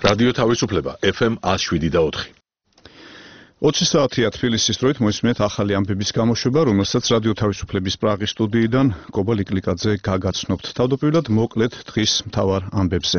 რადიო თავისუფლება FM 107.4. 20 საათია თბილისის დროით მოისმენთ ახალი ამბების გამოშვება, რომელსაც რადიო თავისუფლების პრაღის სტუდიიდან კობა ლიკლიკაძე გაგაცნობთ. თავდაპირველად მოკლედ დღის მთავარ ამბებზე.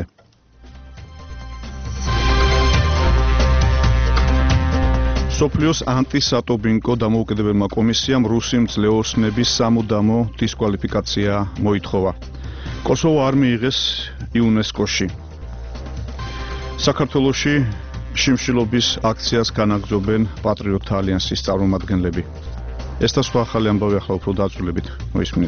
სოფლიოს ანტისატობინკო დამოუკიდებელმა კომისიამ რუსი მძლეოსნების სამუდამო დისკვალიფიკაცია მოითხოვა. კოსოვო არ მიიღეს იუნესკოში. საქართველოში შიმშილობის აქციას განაგრძობენ პატრიოტთა ალიანსის წარმომადგენლები. ეს და სხვა ახალი ამბავი ახლა უფრო დაწვრილებით მოისმინეთ.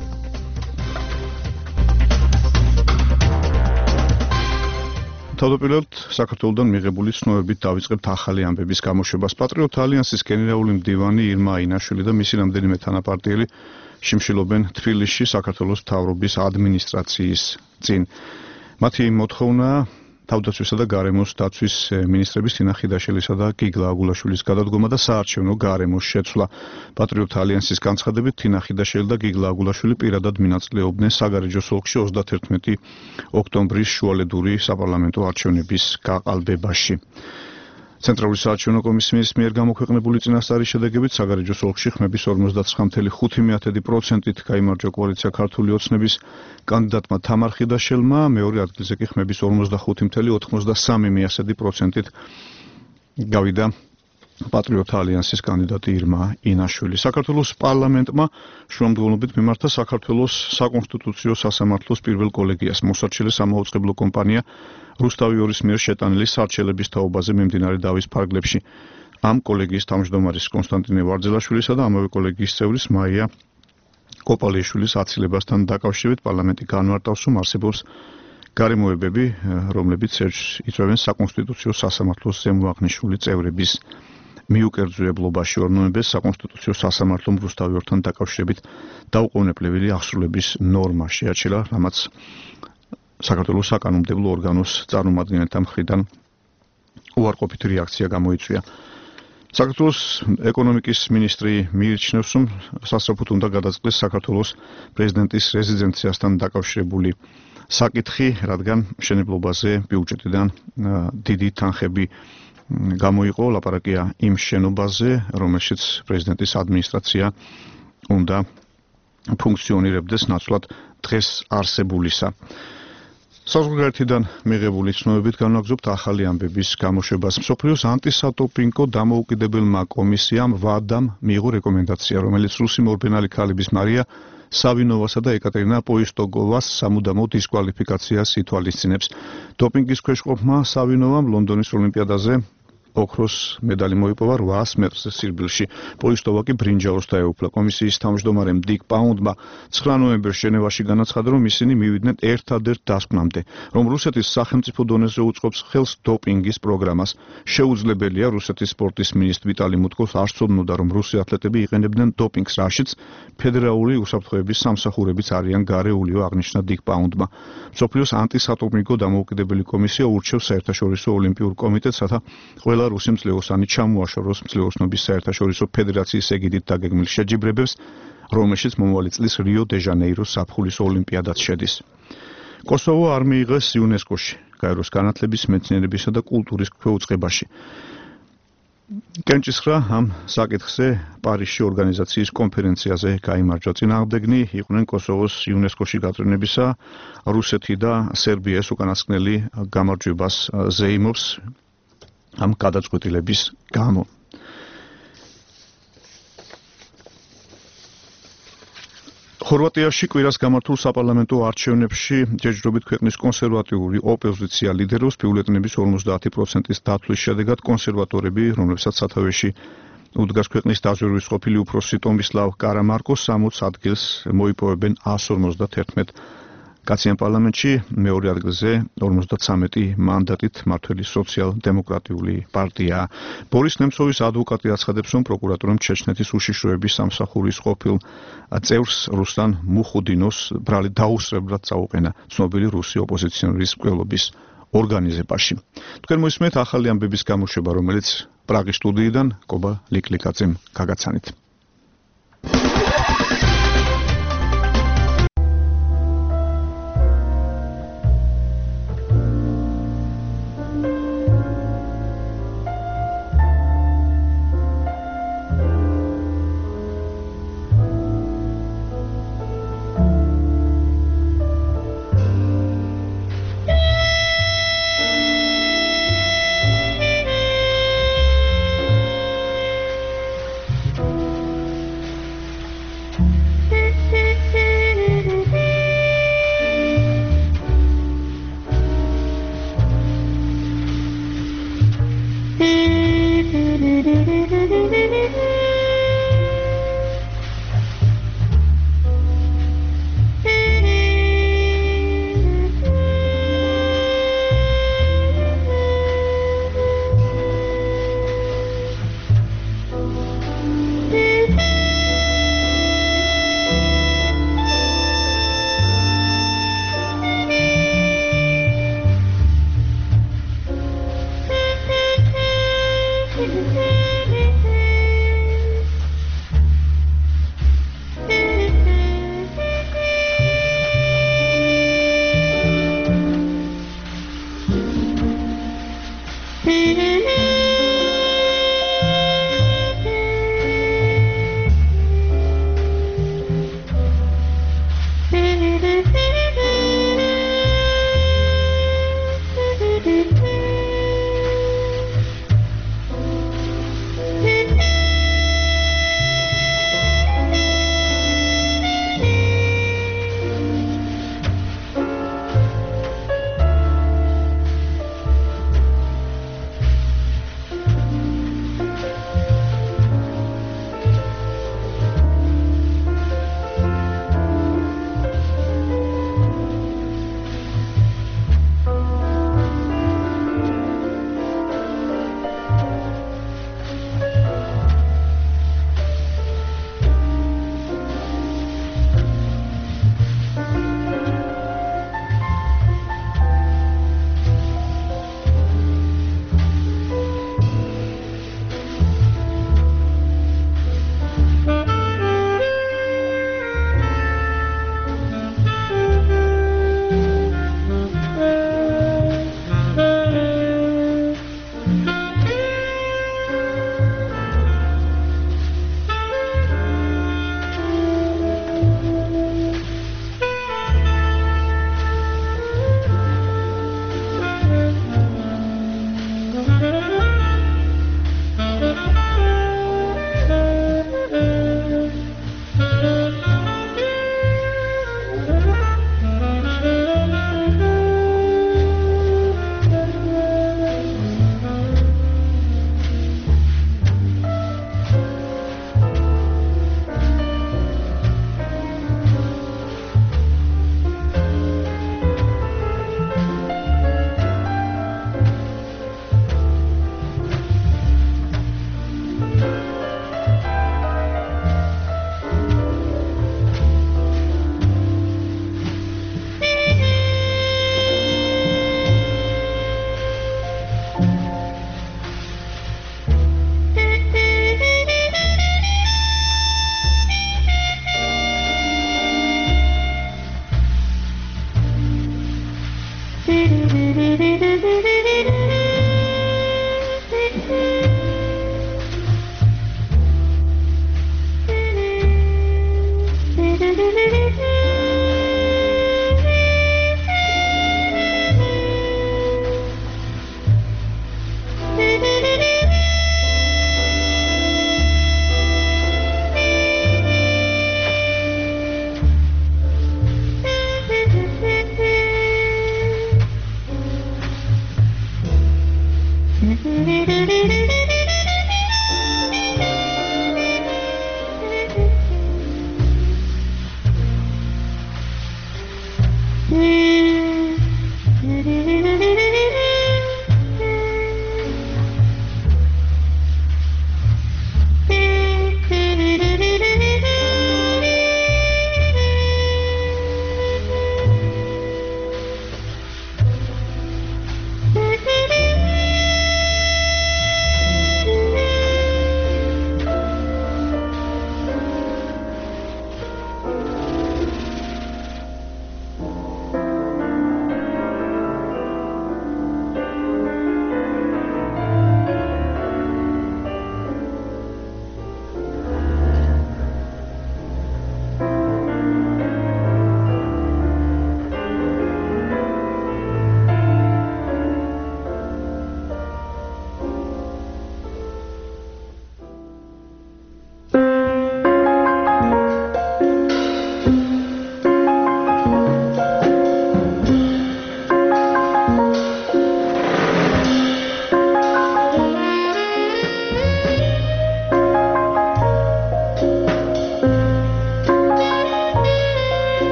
თავდაპირველად საქართველოსდან მიღებული ცნობებით დავიწყებთ ახალი ამბების გამოშვებას. პატრიოტთა ალიანსის გენერალური მდივანი ირმა აინაშვილი და მისი რამდენიმე თანაპარტიელი შიმშილობენ თბილისში საქართველოს მთავრობის ადმინისტრაციის წინ. მათი მოთხოვნაა თავდაცვისა და გარემოს დაცვის მინისტრების თინა ხიდაშელისა და გიგლა აგულაშვილის გადადგომა და საარჩევნო გარემოს შეცვლა. პატრიოტთა ალიანსის განცხადებით თინა ხიდაშელი და გიგლა აგულაშვილი პირადად მონაწილეობდნენ საგარეჯოს ოლქში 31 ოქტომბრის შუალედური საპარლამენტო არჩევნების გაყალბებაში. ცენტრალური საარჩევნო კომისიის მიერ გამოქვეყნებული წინასწარის შედეგებით საგარეჯოს ოლქში ხმების 59.5%-ით გაიმარჯვა კოალიცია ქართული ოცნების კანდიდატმა თამარ ხიდაშელმა, მეორე ადგილზე კი ხმების 45.93%-ით გავიდა პატრიოტთა ალიანსის კანდიდატი ირმა ინაშვილი. საქართველოს პარლამენტმა შუამდგომლობით მიმართა საქართველოს საკონსტიტუციო სასამართლოს პირველ კოლეგიას. მოსარჩელე სამაუწყებლო კომპანია რუსთავი ორის მიერ შეტანილი სარჩელების თაობაზე მიმდინარე დავის ფარგლებში. ამ კოლეგიის თავმჯდომარის კონსტანტინე ვარძელაშვილისა და ამავე კოლეგიის წევრის მაია კოპალიაშვილის აცილებასთან დაკავშირებით პარლამენტი განმარტავს, რომ არსებობს გარემოებები, რომლებიც იწვევენ საკონსტიტუციო სასამართლოს ზემოაღნიშნული წევრების მიუკერძუებლობაში. ნოემბერს საკონსტიტუციო სასამართლომ რუსთავი ორთან დაკავშირებით დაუყოვნებლივი აღსრულების ნორმა შეაჩერა, რამაც საქართველოს საკანონმდებლო ორგანოს წარმომადგენელთა მხრიდან უარყოფითი რეაქცია გამოიწვია. საქართველოს ეკონომიკის მინისტრი მიიჩნევს, რომ სასწრაფოდ უნდა გადაწყდეს საქართველოს პრეზიდენტის რეზიდენციასთან დაკავშირებული საკითხი, რადგან მშენებლობაზე ბიუჯეტიდან დიდი თანხები გამოიყო. ლაპარაკია იმ შენობაზე, რომელშიც პრეზიდენტის ადმინისტრაცია უნდა ფუნქციონირებდეს ნაცვლად დღეს არსებულისა. საზღვარგარეთიდან მიღებული ცნობებით განვაგრძობთ ახალი ამბების გამოშვებას. მსოფლიოს ანტისატოპინკო დამოუკიდებელმა კომისიამ ვადამ მიიღო რეკომენდაცია, რომელიც რუსი მორბენალი ქალების მარია სავინოვასა და ეკატერინა პოისტოგოვას სამუდამო დისკვალიფიკაციას ითვალისწინებს. დოპინგის ქვეშ ყოფმა სავინოვამ ლონდონის ოლიმპიადაზე ოქროს მედალი მოიპოვა 800 მეტრზე სირბილში. პოისტოვა კი ბრინჯაოს დაეუფლა. კომისიის თავმჯდომარემ დიკ პაუნდმა 9 ნოემბერს ჟენევაში განაცხადა, რომ ისინი მივიდნენ ერთადერთ დასკვნამდე, რომ რუსეთის სახელმწიფო დონეზე უწყობს ხელს დოპინგის პროგრამას. შეუძლებელია რუსეთის სპორტის მინისტრ ვიტალი მუტკოს არ ცოდნოდა, რომ რუსი ათლეტები იყენებდნენ დოპინგს, რაშიც ფედერალური უსაფრთხოების სამსახურებიც არიან გარეულიო, აღნიშნა დიკ პაუნდმა. მსოფლიოს ანტისატოპინკო დამოუკიდებელი კომისია ურჩევს საერთაშორისო ოლიმპიურ კომიტეტს, რათა ყველა რუსი მძლეოსანი ჩამოაშოროს მძლეოსნობის საერთაშორისო ფედერაციის ეგიდით დაგეგმილ შეჯიბრებებს, რომელშიც მომავალი წლის რიო დე ჟანეიროს ზაფხულის ოლიმპიადაც შედის. კოსოვო არ მიიღეს იუნესკოში, გაეროს განათლების, მეცნიერებისა და კულტურის ქვეუწყებაში. კენჭისხრა ამ საკითხზე პარიზში ორგანიზაციის კონფერენციაზე გაიმარჯვა. წინააღმდეგნი იყვნენ კოსოვოს იუნესკოში გაწვრთნებისა, რუსეთი და სერბია ეს უკანასკნელი გამარჯვებას ზეიმობს ამ გადაწყვეტილების გამო. ხორვატიაში კვირას გამართულ საპარლამენტო არჩევნებში ჯერჯერობით ქვეყნის კონსერვატიული ოპოზიცია ლიდერობს. ბიულეტენების 50%-ის დათვლის შედეგად კონსერვატორები, რომლებსაც სათავეში უდგას ქვეყნის დაზვერვის ყოფილი უფროსი ტომისლავ კარამარკო 60 ადგილს მოიპოვებენ 151 კაციან პარლამენტში, მეორე ადგილზე 53 მანდატით მართველი სოციალ-დემოკრატიული პარტია. ბორის ნემცოვის ადვოკატი აცხადებს, რომ პროკურატურამ ჩეჩნეთის უშიშროების სამსახურის ყოფილ წევრს რუსლან მუხუდინოს ბრალი დაუსწრებლად წაუყენა ცნობილი რუსი ოპოზიციონერის მკვლელობის ორგანიზებაში. თქვენ მოისმენთ ახალი ამბების გამოშვება, რომელიც პრაღის სტუდიიდან კობა ლიკლიკაძემ გაგაცანით.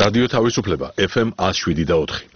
რადიო თავისუფლება FM 107.4.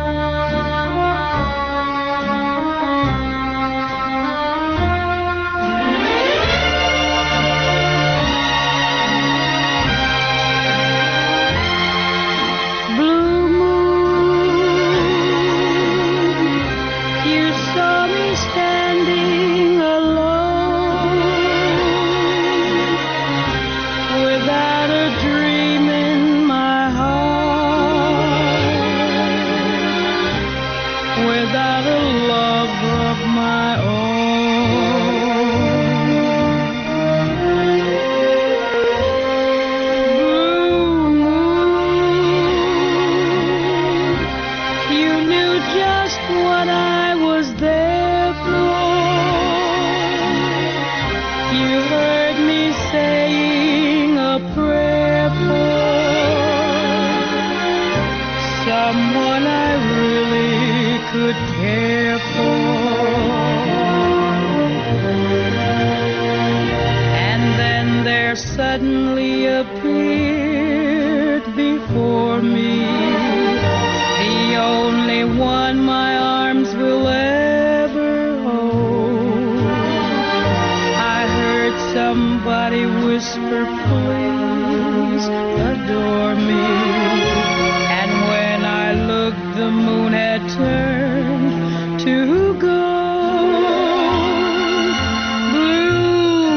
Someone I really could care for. And then there suddenly appeared before me the only one my arms will ever hold. I heard somebody whisper, please adore me. The moon had turned to gold. Blue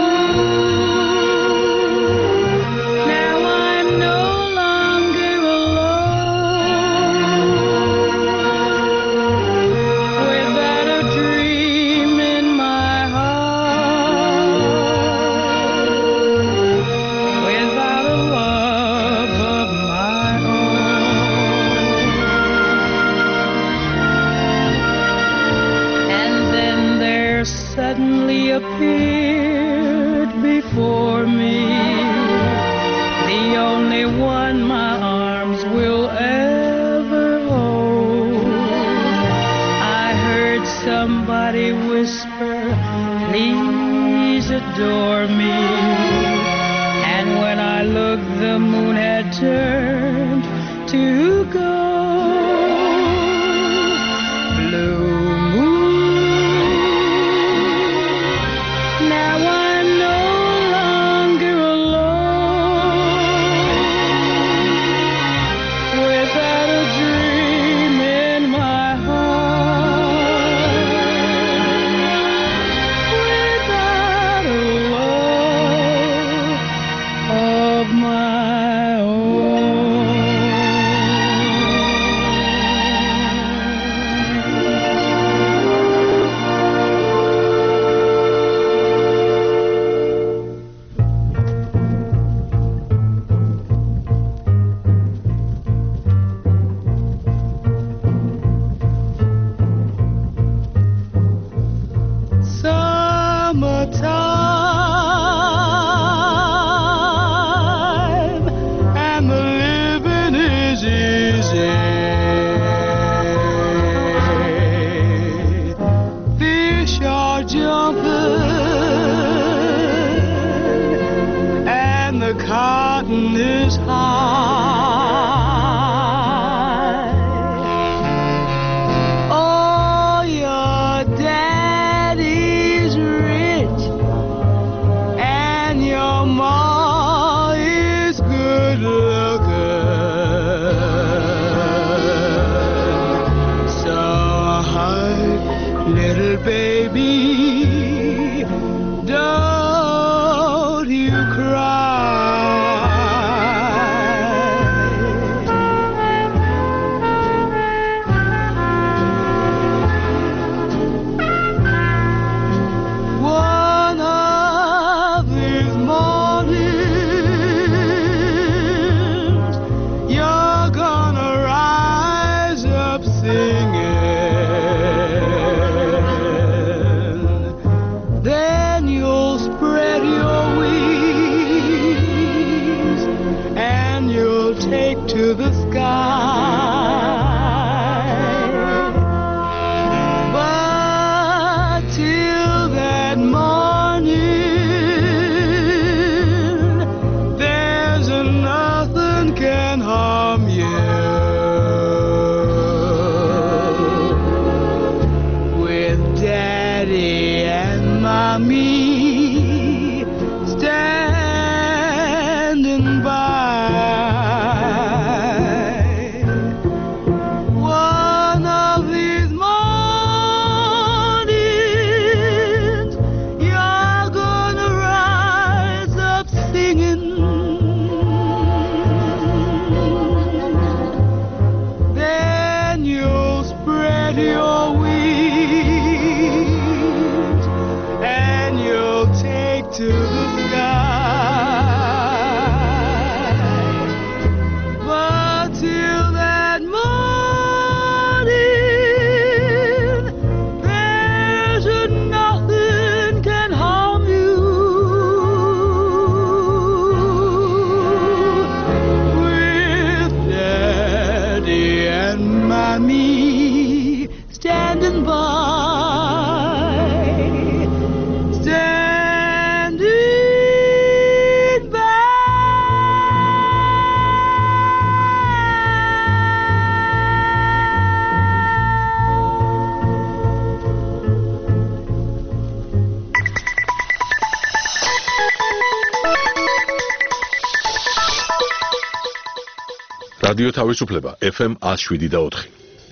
moon, now I'm no longer alone, without a dream in my heart, without a love of my own. Suddenly appeared before me the only one my arms will ever hold. I heard somebody whisper, please adore me. And when I looked, the moon had turned to gold. Blue cotton is high. Oh, your daddy's rich and your ma is good looking. So hush, little baby, don't you cry. To the sky, but till that morning, there's nothing can harm. from you. With Daddy and Mommy standing by. One of these mornings, you're gonna rise up singing. Then you'll spread your wings and you'll take to the sky. But till that morning, there's nothing can harm you. With Daddy and Mommy standing by, standing by. რადიო თავისუფლება FM 107.4.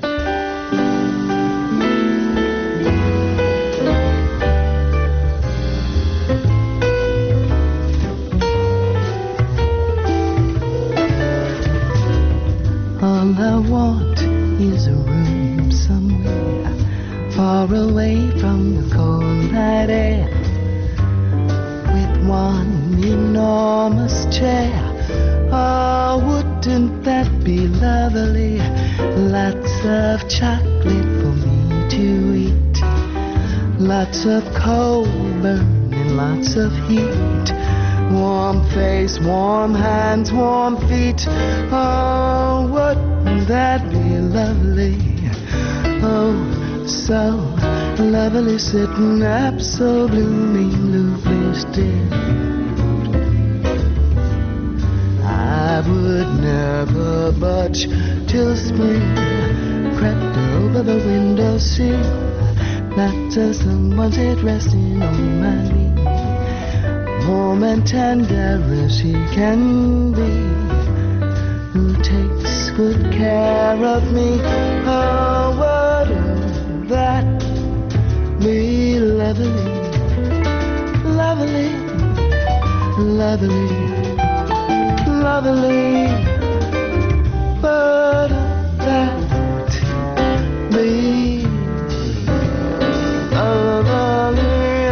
All I want is a room somewhere far away from the cold night air, with one enormous chair. Oh, wouldn't that be lovely? Lots of chocolate for me to eat, lots of coal burning, lots of heat. Warm face, warm hands, warm feet. Oh, wouldn't that be lovely? Oh, so lovely, sitting up so bloomingly still. I would never budge till spring crept over the windowsill. Not till someone's head resting on my knee, warm and tender as he can be, who takes good care of me. Oh, wouldn't that be lovely, lovely, lovely, lovely? Wouldn't that be lovely?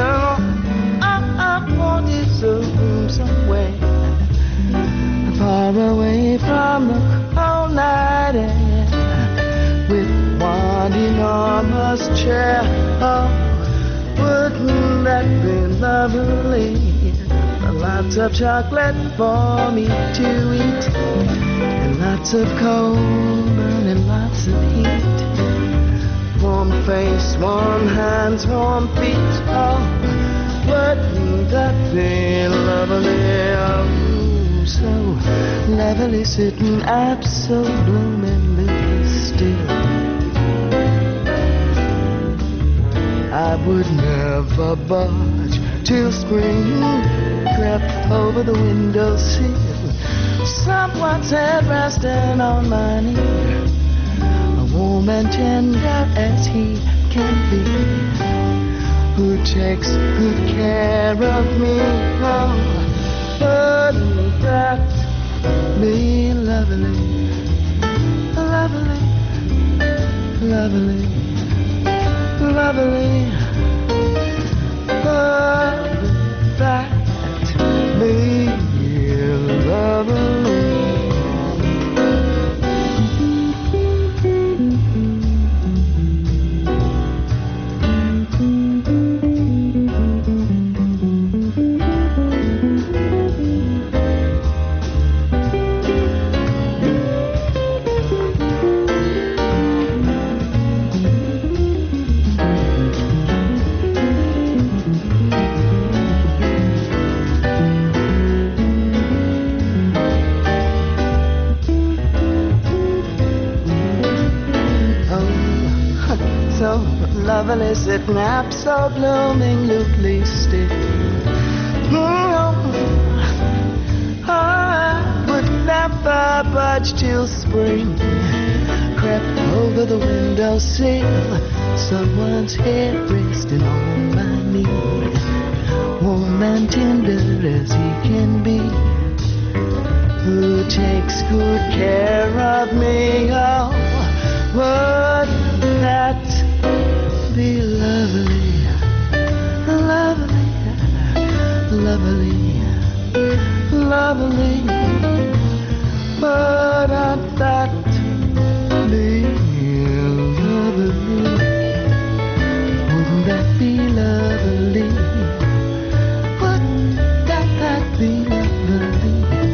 Somewhere far away from the cold night air, with one enormous chair. Oh, wouldn't that be lovely? Lots of chocolate for me to eat, and lots of coal burning, lots of heat. Warm face, warm hands, warm feet. Oh, wouldn't that be lovely? Oh, so lovely, sitting up so bloomingly still. I would never budge till spring crept over the windowsill. Someone's head resting on my knee, warm and tender as he can be, who takes good care of me. Oh, wouldn't that be lovely, lovely, lovely, lovely? Wouldn't that be lovely? so lovely, sitting up so bloomingly still. I would never budge till spring crept over the windowsill, someone's head resting on my knee, warm and tender as he can be, who takes good care of me. Oh, would that be lovely, lovely, lovely, lovely? Would that be lovely? Wouldn't that be lovely? Would that be lovely?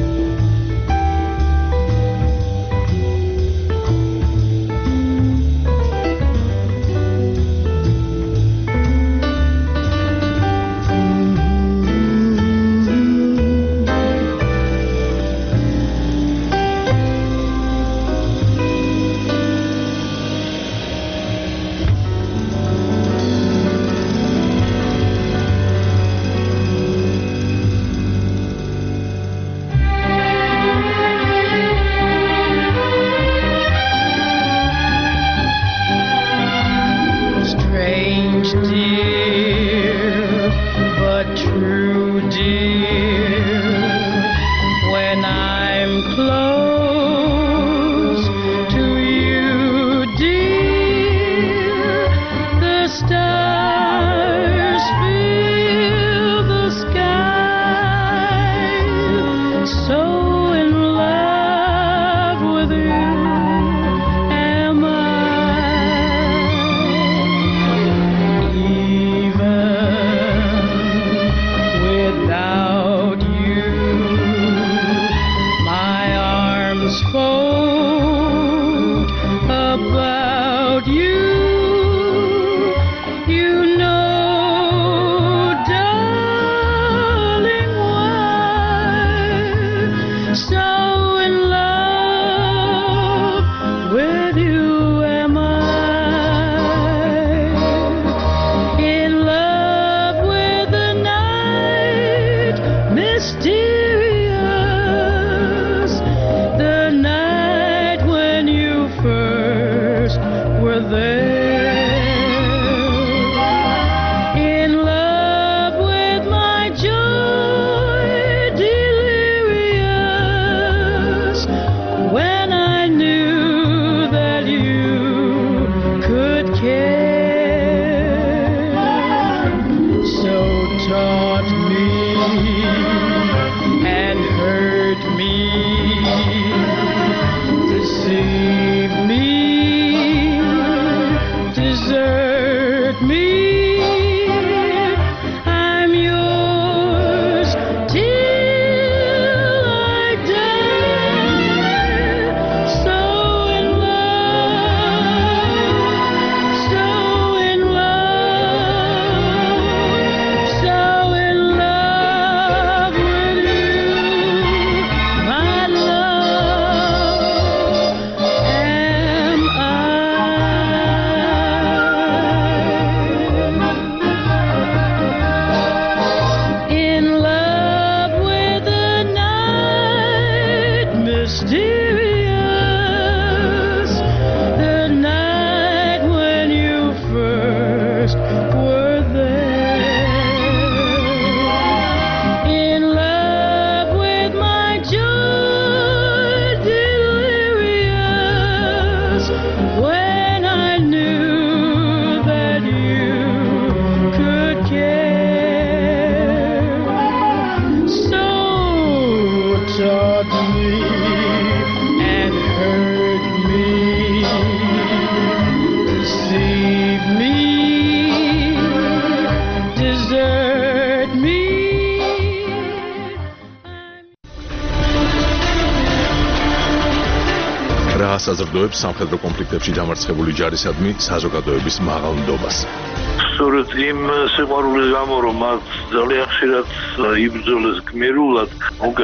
საზრდოებს სამხედრო კონფლიქტებში დამარცხებული ჯარისადმი საზოგადოების მაღალ ნდობას. სწორედ იმ სიყვარულის გამო, რომ მათ ძალიან ხშირად იბრძოლეს გმირულად,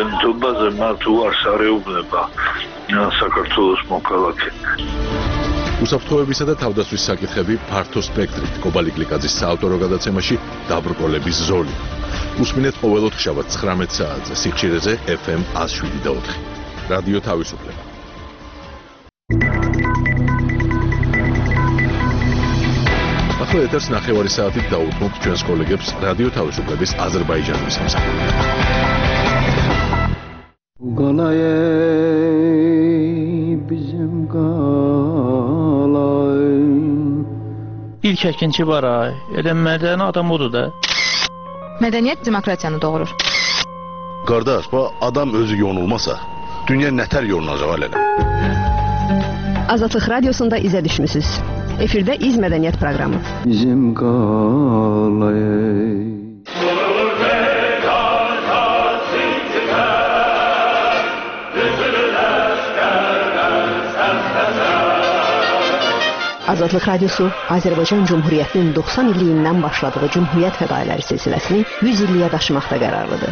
მოგენთობაზე მათ უარს არეუბნება საქართველოს მოქალაქე. უსაფრთხოებისა და თავდაცვის საკითხები ფართო სპექტრით კობალი კლიკაძის საავტორო გადაცემაში დაბრკოლების ზოლი. უსმინეთ ყოველ ოთხშაბათს 19 საათზე სიხშირეზე FM 107.4. რადიო თავისუფლება. ახლა ეთერს ნახევარი საათით დაუთმობთ ჩვენს კოლეგებს რადიო თავისუფლების აზერბაიჯანის სამსახურიდან. İlk əkinçi var ay. Elə mədəni adam odur da. Mədəniyyət demokratiyanı doğurur. Qardaş, adam özü yonulmasa, dünya nətər yonulacaq elə? Azadlıq Radiosunda izə düşmüsünüz. Efirdə İz Mədəniyyət proqramı. Bizim qalay. Azadlıq Radiosu Azərbaycan Cümhuriyyətinin 90 illiyindən başladığı Cümhuriyyət fədailəri silsiləsini 100 illiyə daşımaqda qərarlıdır.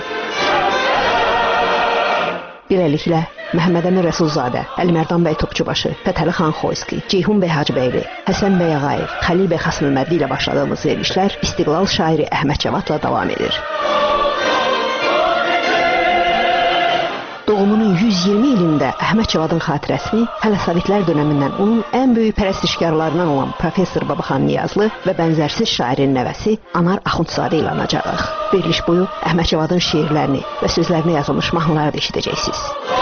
Beləliklə, Məhəmməd Əmin Rəsulzadə, Əlimərdan bəy Topçubaşı, Fətəli xan Xoyski, Ceyhun bəy Hacıbəyli, Həsən bəy Ağayev, Xəlil bəy Xasmülməddi ilə başladığımız verilişlər İstiqlal şairi Əhməd Cavadla davam edir. Doğumunun 120 ilində Əhməd Cavadın xatirəsini hələ Sovetlər dönəmindən onun ən böyük pərəstişkarlarından olan Professor Babaxan Niyazlı və bənzərsiz şairin nəvəsi Anar Axundzadə ilə anacağıq. Veriliş boyu Əhməd Cavadın şeirlərini və sözlərinə yazılmış mahnıları da eşidəcəksiniz.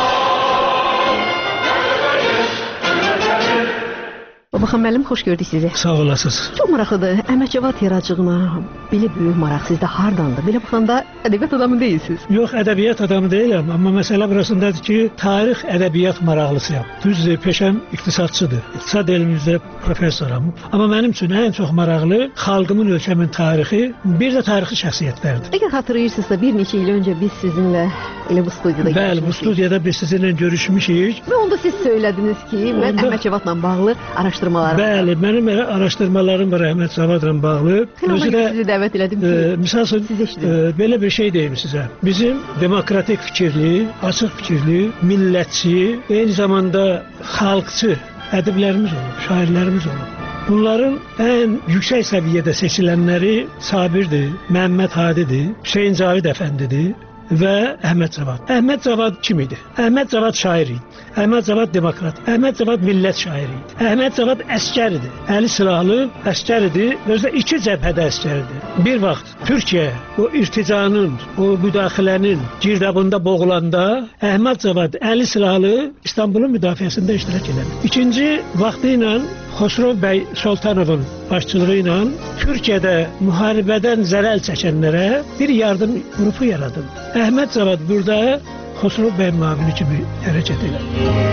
Babaxan müəllim, xoş gördük sizi. Sağ olasınız. Çox maraqlıdır. Əhməd Cavad yaradıcılığına belə böyük maraq sizdə hardandır? Belə baxanda ədəbiyyat adamı deyilsiniz. Yox, ədəbiyyat adamı deyiləm, amma məsələ burasındadır ki, tarix ədəbiyyat maraqlısıyam. Düzdür, peşəm iqtisadçıdır. İqtisad elmində professoram. Amma mənim üçün ən çox maraqlı xalqımın, ölkəmin tarixi, bir də tarixi şəxsiyyətlərdir. Əgər xatırlayırsınızsa, bir neçə il öncə biz sizinlə elə bu studiyada görüşmüşük. Bəli, bu studiyada biz sizinlə görüşmüşük. Və onda siz söylədiniz ki, mən Əhməd Cavadla bağlı araşdırmalarım. Bəli, mənim elə araşdırmalarım var Əhməd Cavadla bağlı. Özü də sizi dəvət elədim ki, misal üçün belə bir şey deyim sizə. Bizim demokratik fikirli, açıq fikirli, millətçi, eyni zamanda xalqçı ədiblərimiz olub, şairlərimiz olub. Bunların ən yüksək səviyyədə seçilənləri Sabirdir, Məhəmməd Hadidir, Hüseyn Cavid Əfəndidir və Əhməd Cavad. Əhməd Cavad kim idi? Əhməd Cavad şair idi. Əhməd Cavad demokrat. Əhməd Cavad millət şairi idi. Əhməd Cavad əskər idi. Əli silahlı əskər idi. Özdə iki cəbhədə əskər idi. Bir vaxt Türkiyə o irticanın, o müdaxilənin girdabında boğulanda Əhməd Cavad əli silahlı İstanbulun müdafiəsində iştirak edir. İkinci vaxtı ilə Xosrov bəy Sultanovun başçılığı ilə Türkiyədə müharibədən zərər çəkənlərə bir yardım qrupu yaradıldı. Əhməd Cavad burada Xosrov bəy müavini kimi hərəkət edir.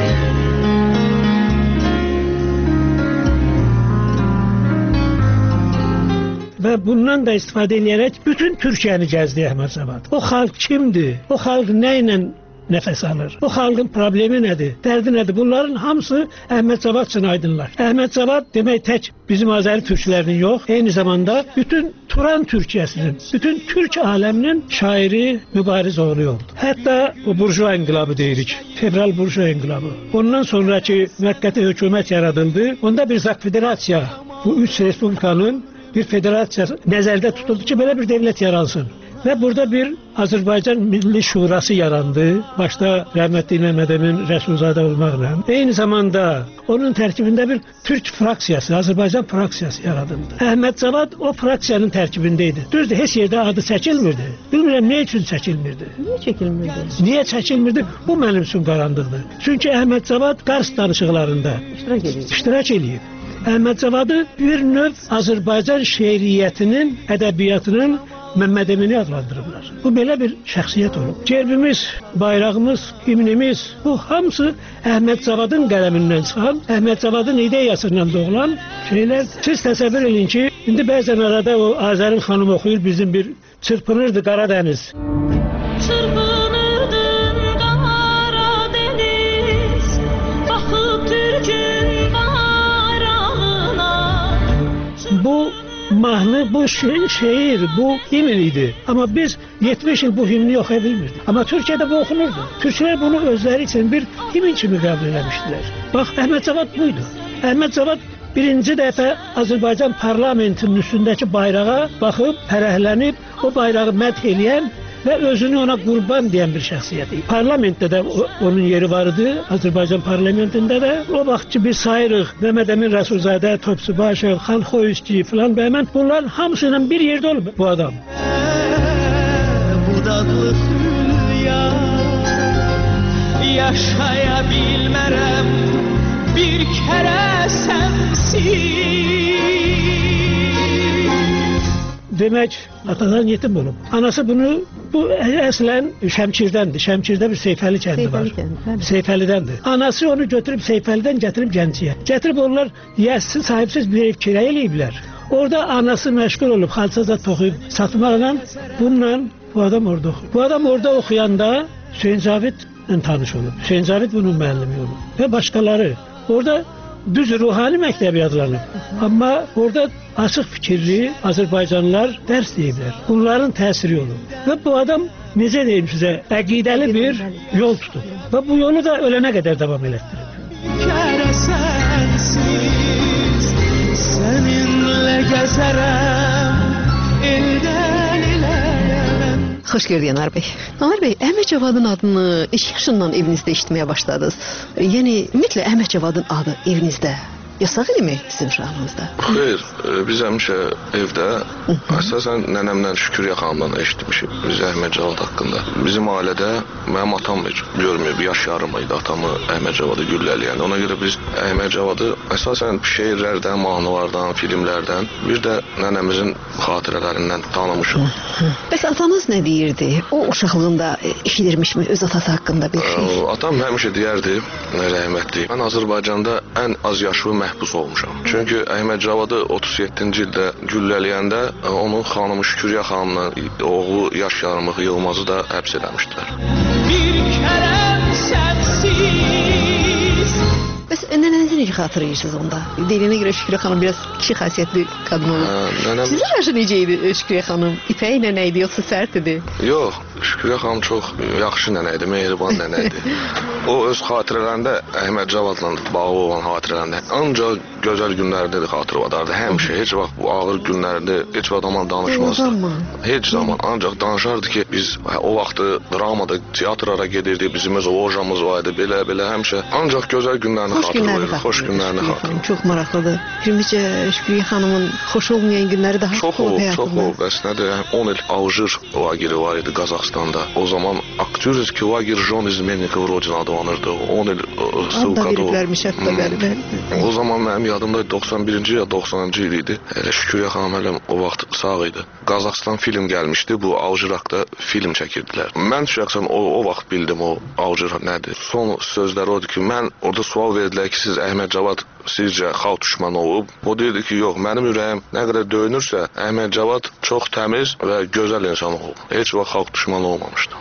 Və bundan da istifadə edərək bütün Türkiyəni gəzdi Əhməd Cavad. O xalq kimdir? O xalq nə ilə nəfəs alır? O xalqın problemi nədir? Dərdi nədir? Bunların hamısı Əhməd Cavad üçün aydınlar. Əhməd Cavad demək tək bizim Azəri türklərinin yox, eyni zamanda bütün Turan Türkiyəsinin, bütün Türk aləminin şairi, mübariz oğlu oldu. Hətta o burjua inqilabı deyirik, fevral burjua inqilabı. Ondan sonraki müvəqqəti hökumət yaradıldı. Onda bir Zak Federasiya, bu üç respublikanın bir federasiya nəzərdə tutuldu ki, belə bir dövlət yaransın. Və burada bir Azərbaycan Milli Şurası yarandı. Başda rəhmətli Məhəmməd Əmin Rəsulzadə olmaqla. Eyni zamanda onun tərkibində bir Türk fraksiyası, Azərbaycan fraksiyası yaradıldı. Əhməd Cavad o fraksiyanın tərkibində idi. Düzdür, heç yerdə adı çəkilmirdi. Bilmirəm, nə üçün çəkilmirdi? Niyə çəkilmirdi? Niyə çəkilmirdi? Bu mənim üçün qaranlıqdır. Çünki Əhməd Cavad Qars danışıqlarında iştirak edib. Əhməd Cavadı bir növ Azərbaycan şeiriyyətinin, ədəbiyyatının Məhəmməd Əmini adlandırırlar. Bu belə bir şəxsiyyət olub. Gerbimiz, bayrağımız, himnimiz, bu hamısı Əhməd Cavadın qələmindən çıxan, Əhməd Cavadın ideyasından doğulan şeylər. Siz təsəvvür edin ki, indi bəzən arada o Azərin xanım oxuyur, bizim bir çırpınırdı Qaradəniz. Çırpınırdın Qaradəniz, baxıb Türkün bayrağına. Bu mahnı, bu şeir, bu himn idi. Amma biz 70 il bu himni oxuya bilmirdik. Amma Türkiyədə bu oxunurdu. Türklər bunu özləri üçün bir himn kimi qəbul eləmişdilər. Bax, Əhməd Cavad buydu. Əhməd Cavad birinci dəfə Azərbaycan parlamentinin üstündəki bayrağa baxıb, fərəhlənib, o bayrağı mədh eləyən və özünü ona qurban deyən bir şəxsiyyət idi. Parlamentdə də onun yeri var idi, Azərbaycan parlamentində də. O vaxt ki, biz sayırıq, Məhəmməd Əmin Rəsulzadə, Topçubaşev, Xan Xoyuzçi filan və mən bunların hamısıyla bir yerdə olub bu adam. Budaqlı hülya, yaşaya bilmərəm bir kərə sənsiz. Demək, atadan yetim olub. Anası bu əslən Şəmkirdəndir. Şəmkirdə bir Seyfəli kəndi var. Seyfəlidəndir. Anası onu götürüb Seyfəlidən gətirib Gəncəyə. Gətirib onlar yəssiz, sahibsiz bir ev kirayə eləyiblər. Orada anası məşğul olub, xalçazat toxuyub satmaqla, bununla bu adam orada oxuyub. Bu adam orada oxuyanda Hüseyn Cavidlə tanış olub. Hüseyn Cavid bunun müəllimi olub və başqaları. Orada düz ruhani məktəbi adlanıb. Amma orada açıq fikirli Azərbaycanlılar dərs deyiblər. Bunların təsiri olub. Və bu adam, necə deyim sizə, əqidəli bir yol tutub. Və bu yolu da ölənə qədər davam elətdirib. Kərə sənsiz, səninlə gəzərəm, eldən eləyəm. Xoş gördük Anar bəy. Anar bəy, Əhməd Cavadın adını 2 yaşından evinizdə eşitməyə başladınız. Yəni, ümumiyyətlə Əhməd Cavadın adı evinizdə yasaq elmi sizin uşağınızda? Xeyr, biz həmişə evdə əsasən nənəmdən Şüküryə xanımdan eşitmişik biz Əhməd Cavad haqqında. Bizim ailədə mənim atam görməyib, yaş yarım idi atamı Əhməd Cavadı güllələyən. Ona görə biz Əhməd Cavadı əsasən şeirlərdən, mahnılardan, filmlərdən, bir də nənəmizin xatirələrindən tanımışıq. Bəs atanız nə deyirdi? O uşaqlığında eşidirmişmi öz atası haqqında bir şey? Atam həmişə deyərdi, rəhmətli, mən Azərbaycanda ən az yaşlı məhbus olmuşam. Çünki Əhməd Cavadı 37-ci ildə güllələyəndə onun xanımı Şüküryə xanımla oğlu yaş yarımı Yılmazı da həbs eləmişdilər. Bir kərəm sənsiz. Bəs nənənizi necə xatırlayırsınız onda? Deyilənə görə Şüküryə xanım biraz kişi xasiyyətli qadın olub. Sizin yaşı necə idi Şüküryə xanım? İpək nənə idi, yoxsa sərt idi? Yox, Şüküryə xanım çox yaxşı nənə idi, mehriban nənə idi. O öz xatirələrində Əhməd Cavadla bağlı olan xatirələrində ancaq gözəl günlərdə də xatırladardı. Həmişə, heç vaxt bu ağır günlərdə heç vaxt ondan danışmazdı. Heç zaman, ancaq danışardı ki, biz o vaxtı dramada, teatrlara gedirdik, bizim öz lojamız var idi, belə həmişə. Ancaq gözəl günlərini xatırlayırıq, xoş günlərini xatırlayırıq. Çox maraqlıdır. Filmicə Şüküryə xanımın xoş olmayan günləri daha çox olub həyatında. Çox olub, bəs nədir? 10 il Alжир lageri var idi Qazaxstanda. O zaman Aktyorski lager Jon İzmennikov Rodin adlanırdı. 10 il sulkada o. O zaman mənim yadımda 91-ci ya 90-cı il idi. Şüküryə xanım hələ o vaxt sağ idi. Qazaxstan film gəlmişdi, bu Alжир haqda film çəkirdilər. Mən şəxsən o vaxt bildim o Alжир nədir. Son sözləri odur ki, mən orada sual verdilər ki, siz Əhməd Cavad sizcə xalq düşmanı olub? O deyirdi ki, yox, mənim ürəyim nə qədər döyünürsə, Əhməd Cavad çox təmiz və gözəl insan olub. Heç vaxt xalq düşmanı olmamışdı.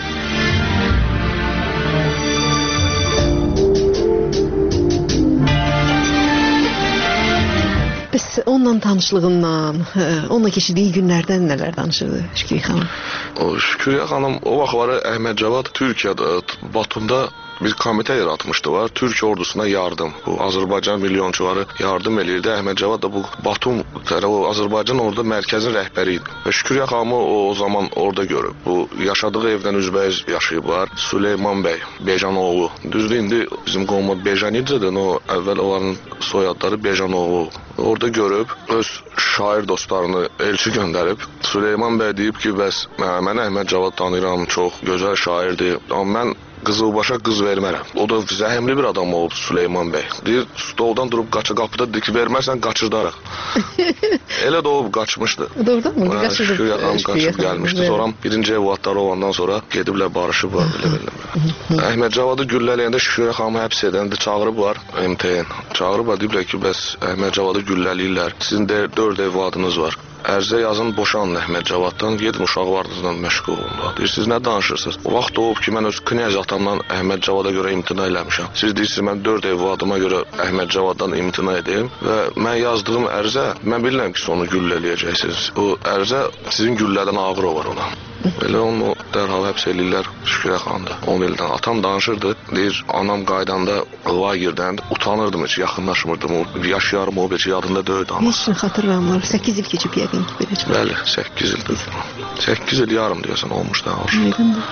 Bəs onunla tanışlığından, onunla keçirdiyi günlərdən nələr danışırdı Şüküryə xanım? Şüküryə xanım o vaxtları Əhməd Cavad Türkiyədə, Batumda bir komitə yaratmışdılar. Türk ordusuna yardım. Bu Azərbaycan milyonçuları yardım eləyirdi. Əhməd Cavad da bu Batum, Azərbaycan orada mərkəzin rəhbəri idi. Və Şüküryə xanımı o zaman orada görüb. Bu yaşadığı evdən üzbəyiz yaşayıblar. Süleyman bəy, Bejanoğlu. Düzdür, indi bizim qovma Bejanidzedir. O əvvəl onların soyadları Bejanoğlu. Orada görüb, öz şair dostlarını elçi göndərib. Süleyman bəy deyib ki, bəs mən Əhməd Cavad tanıyıram, çox gözəl şairdir. Amma mən Qızılbaşa qız vermərəm. O da zəhmli bir adam olub Süleyman bəy. Deyir, stoldan durub qapıda deyir ki, vermərsən qaçırdarıq. Elə də olub qaçmışdı. Doğrudan mı? Şüküryə xanım qaçıb gəlmişdi. Sonra birinci evlatları olandan sonra gediblər barışıblar. Əhməd Cavadı güllələyəndə Şüküryə xanımı həbs edəndə çağırıblar MTN. Çağırıblar, deyiblər ki, bəs Əhməd Cavadı güllələyirlər. Sizin 4 evladınız var. Ərzə yazın boşanın Əhməd Cavaddan, gedin uşaqlarınızla məşğul olun. Deyir, siz nə danışırsınız? O vaxt olub ki, mən öz knyaz atamdan Əhməd Cavada görə imtina eləmişəm. Siz deyirsiniz, mən 4 evladıma görə Əhməd Cavaddan imtina edeyim və mən yazdığım ərzə, mən bilirəm ki, sonu güllələyəcəksiniz. O ərzə sizin güllədən ağır olar ona. Belə onu dərhal həbs eləyirlər Şükürə xanımda. 10 ildən. Atam danışırdı, deyir, anam qaydanda lagerdən utanırdım, heç yaxınlaşmırdım. Yaş yarım olub, heç yadında döyürdü anası. Heç xatırlamır. 8 il keçib yəqin ki, belə. Bəli, 8 ildir. 8 il yarım deyəsən olmuş da. Aydındır.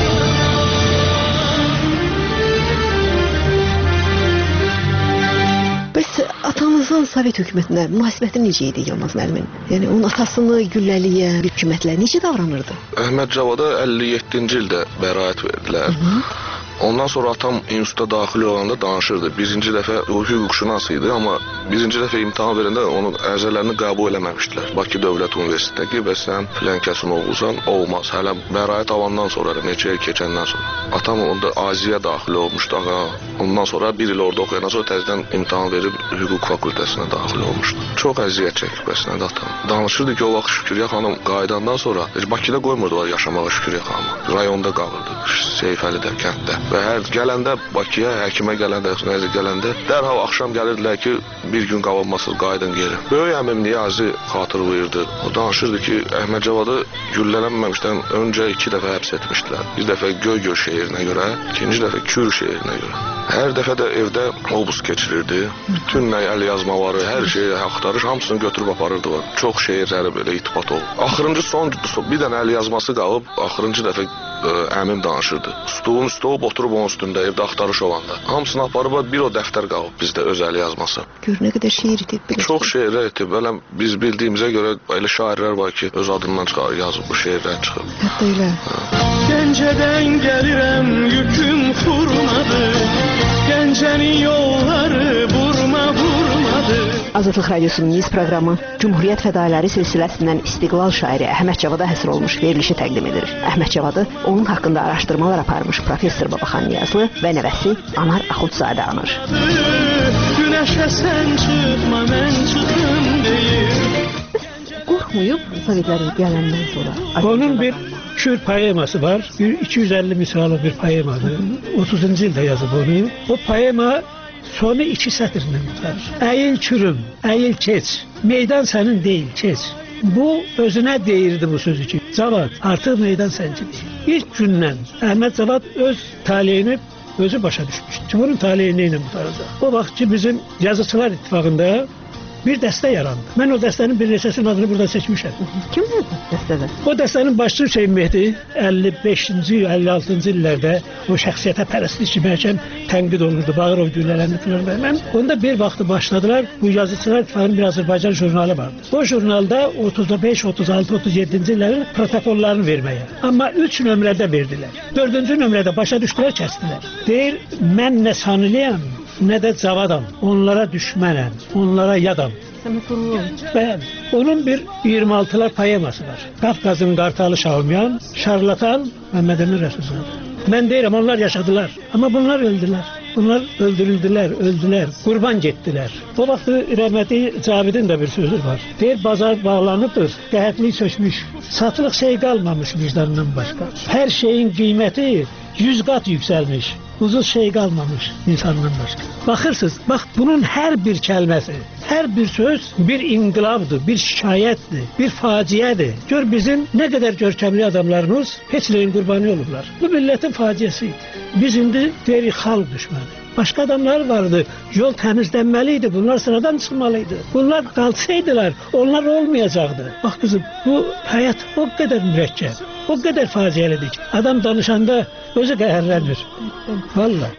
Bəs atanızın Sovet hökumətinə münasibəti necə idi Yılmaz müəllimin? Yəni onun atasını gülləliyən bir hökumətlə necə davranırdı? Əhməd Cavada 57-ci ildə bəraət verdilər. Ondan sonra atam instituta daxil olanda danışırdı. Birinci dəfə o hüquqşünas idi, amma birinci dəfə imtahan verəndə onun ərizələrini qəbul eləməmişdilər. Bakı Dövlət Universitetində ki, bəs sən filan kəsin oğlusan, olmaz. Hələ bəraət alandan sonra, neçə il keçəndən sonra. Atam onda Aziyə daxil olmuşdu. Ondan sonra bir il orada oxuyandan sonra təzədən imtahan verib hüquq fakültəsinə daxil olmuşdu. Çox əziyyət çəkib bəsnədə atam. Danışırdı ki, o vaxt Şükürə xanım qayıdandan sonra Bakıda qoymurdular yaşamağa Şükürə xanımı. Rayonda qalırdı, Seyfəlidə, kənddə. Və hər gələndə Bakıya, həkimə gələndə, nəzə gələndə dərhal axşam gəlirdilər ki, bir gün qalınmasız qayıdın geri. Böyük əmim Niyazi xatırlayırdı. O danışırdı ki, Əhməd Cavadı güllələnməmişdən öncə 2 dəfə həbs etmişdilər. Bir dəfə Göygöl şeirinə görə, ikinci dəfə Kür şeirinə görə. Hər dəfə də evdə obus keçirirdi. Bütün əl yazmaları, hər şeyi axtarış, hamısını götürüb aparırdılar. Çox şeirləri belə itibat olub. Axırıncı bir dənə əl yazması qalıb, axırıncı dəfə əmim danışırdı. Stolun üstə olub, oturub onun üstündə, evdə axtarış olanda. Hamısını aparıb, bir o dəftər qalıb bizdə öz əl yazması. Gör nə qədər şeir itib. Çox şeirlər itib. Belə biz bildiyimizə görə elə şairlər var ki, öz adından çıxar, yazıb bu şeirlər çıxıb. Hətta elə. Gəncədən gəlirəm, yüküm furmadır. Gəncənin yolları vurmadır. Azadlıq Radiosunun Niz proqramı Cümhuriyyət fədailəri silsiləsindən İstiqlal şairi Əhməd Cavada həsr olmuş verilişi təqdim edir. Əhməd Cavadı onun haqqında araşdırmalar aparmış professor Babaxan Niyazlı və nəvəsi Anar Axundzadə anır. Günəşə sən çıxma, mən çıxım deyir. Qorxmuyub Sovetlərin gələndən sonra. Onun bir Kür poeması var. 250 misralı bir poemadır. 30-cu ildə yazıb onu. O poema sonu 2 sətirdən tutar. Əyil Kürüm, əyil keç. Meydan sənin deyil, keç. Bu özünə deyirdi bu sözü ki, Cavad, artıq meydan səncindir. İlk gündən Əhməd Cavad öz taleyini özü başa düşmüşdü. Bunun taleyini ilə qutaracaq. O vaxt ki, bizim Yazıçılar İttifaqında bir dəstə yarandı. Mən o dəstənin bir neçəsinin adını burada seçmişəm. Kimdir dəstədə? O dəstənin başçısı Hüseyn Mehdi 55-ci, 56-cı illərdə o şəxsiyyətə pərəstlik kiməkən tənqid olunurdu, Bağırov güllələrini filan. Mən onda bir vaxtı başladılar, bu Yazıçılar İttifaqının bir Azərbaycan jurnalı vardı. O jurnalda 35, 36, 37-ci illərin protokollarını verməyə. Amma 3 nömrədə verdilər. 4-cü nömrədə başa düşdülər, kəsdilər. Deyir, mən nə sanılıyam, nə də Cavadam. Onlara düşmənəm, onlara yadam. Bəli. Onun bir 26'lar poeması var. Qafqazın qartalı Şahumyan, şarlatan Məhəmməd Əmin Rəsulzadə. Mən deyirəm, onlar yaşadılar. Amma bunlar öldülər. Bunlar öldürdülər, qurban getdilər. O vaxt rəhmətli Cavidin də bir sözü var. Deyir, bazar bağlanıbdır, qəhətlik sökmüş. Satılıq şey qalmamış vicdandan başqa. Hər şeyin qiyməti 100 qat yüksəlmiş. Uzun şey qalmamış insandan başqa. Baxırsınız, bax bunun hər bir kəlməsi, hər bir söz bir inqilabdır, bir şikayətdir, bir faciədir. Gör bizim nə qədər görkəmli adamlarımız heç nəyin qurbanı olublar. Bu millətin faciəsi idi. Biz indi deyirik xalq düşməni. Başqa adamlar vardı, yol təmizlənməli idi, bunlar sıradan çıxmalıydı. Bunlar qalsaydılar, onlar olmayacaqdı. Bax qızım, bu həyat o qədər mürəkkəb, o qədər faciəlidir ki, adam danışanda özü qəhərlənir. Vallahi.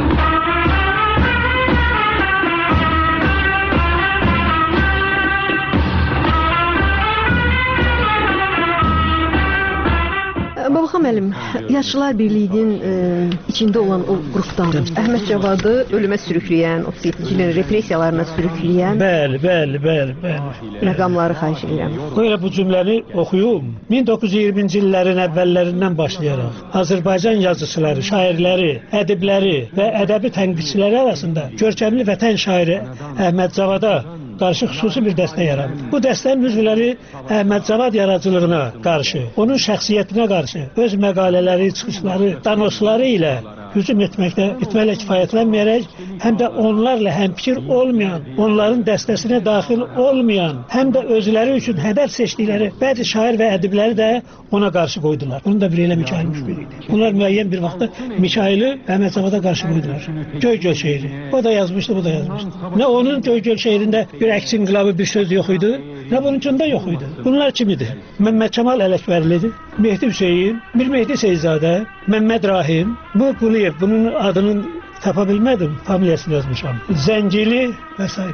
Babaxan müəllim, Yazıçılar Birliyinin içində olan o qrupdan Əhməd Cavadı ölümə sürükləyən, 37-ci ilin repressiyalarına sürükləyən Bəli. məqamları xahiş edirəm. Böyle bu cümləni oxuyum. 1920-ci illərin əvvəllərindən başlayaraq Azərbaycan yazıçıları, şairləri, ədibləri və ədəbi tənqidçiləri arasında görkəmli vətən şairi Əhməd Cavada qarşı xüsusi bir dəstə yarandı. Bu dəstənin üzvləri Əhməd Cavad yaradıcılığına qarşı, onun şəxsiyyətinə qarşı öz məqalələri, çıxışları, danosları ilə hücum etməklə kifayətlənməyərək, həm də onlarla həmfikir olmayan, onların dəstəsinə daxil olmayan, həm də özləri üçün hədəf seçdikləri bəzi şair və ədibləri də ona qarşı qoydular. Bunu da bir elə Mikail Müşbir idi. Bunlar müəyyən bir vaxtda Mikaili Əhməd Cavada qarşı qoydular. Göygöl şeiri. O da yazmışdı, bu da yazmışdı. Nə onun Göygöl şeirində bir əks inqilabı bir söz yox idi, nə bununcunda yox idi. Bunlar kim idi? Məmməd Kəmal Ələkbərlidir, Mehdi Hüseyin, Mir Mehdi Seyzadə, Məmməd Rahim, bu Quliyev, bunun adını tapa bilmədim, familiyasını yazmışam. Zəncili və s.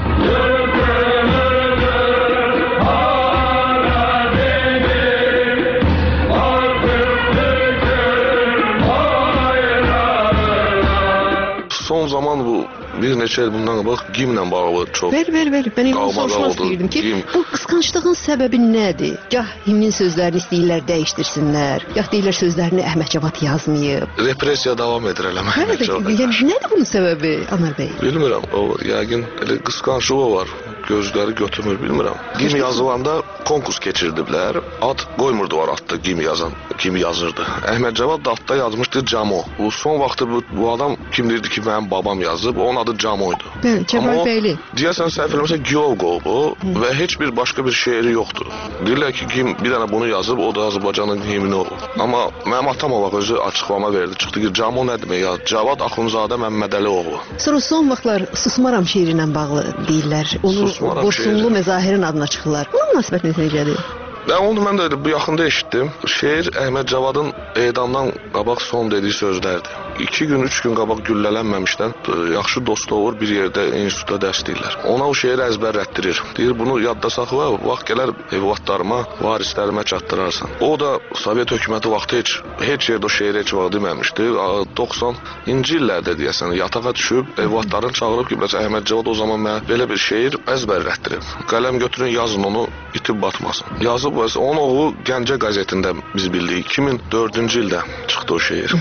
Son zaman bu bir neçə il bundan qabaq gimlə bağlı çox. Ver. Mən onu soruşmaq istəyirdim ki, bu qısqanclığın səbəbi nədir? Gah himnin sözlərini istəyirlər dəyişdirsinlər, gah deyirlər sözlərini Əhməd Cavad yazmayıb. Repressiya davam edir eləmə. Yəni nədir bunun səbəbi, Anar bəy? Bilmirəm, o yəqin elə qısqanclığı var. Gözləri götürmür, bilmirəm. Gim yazılanda konkurs keçirdiblər. Ad qoymurdular adda gim yazırdı. Əhməd Cavad da adda yazmışdı Camo. Bu son vaxtı bu adam kim deyirdi ki, mənim babam yazıb, onun adı Camoydu. Bəli, Cəmal bəyli. Deyəsən səhv eləmirsə Gyolgo bu və heç bir başqa bir şeiri yoxdur. Deyirlər ki, Gim bir dənə bunu yazıb, o da Azərbaycanın himni olur. Amma mənim atam o vaxt özü açıqlama verdi. Çıxdı ki, Camo nə demək ya? Cavad Axundzadə Məmmədəlioğlu. Sonra son vaxtlar Susmaram şeiri ilə bağlı deyirlər. Onu Qoşunlu Məzahirin adına çıxırlar. Bunun münasibətiniz necədir? Mən də bu yaxında eşitdim. Şeir Əhməd Cavadın edamdan qabaq son dediyi sözlərdir. 2 gün, 3 gün qabaq güllələnməmişdən yaxşı dostu olur, bir yerdə institutda dərs deyirlər. Ona o şeiri əzbərlətdirir. Deyir, bunu yadda saxla, vaxt gələr evlatlarıma, varislərimə çatdırarsan. O da Sovet hökuməti vaxtı heç yerdə o şeiri heç vaxt deməmişdi. 90-cı illərdə deyəsən yatağa düşüb, evlatlarını çağırıb ki, Əhməd Cavad o zaman mənə belə bir şeir əzbərlətdirib. Qələm götürün, yazın onu, itib batmasın. Yazıb, onun oğlu Gəncə qəzetində biz bildik. 2004-cü ildə çıxdı o şeir.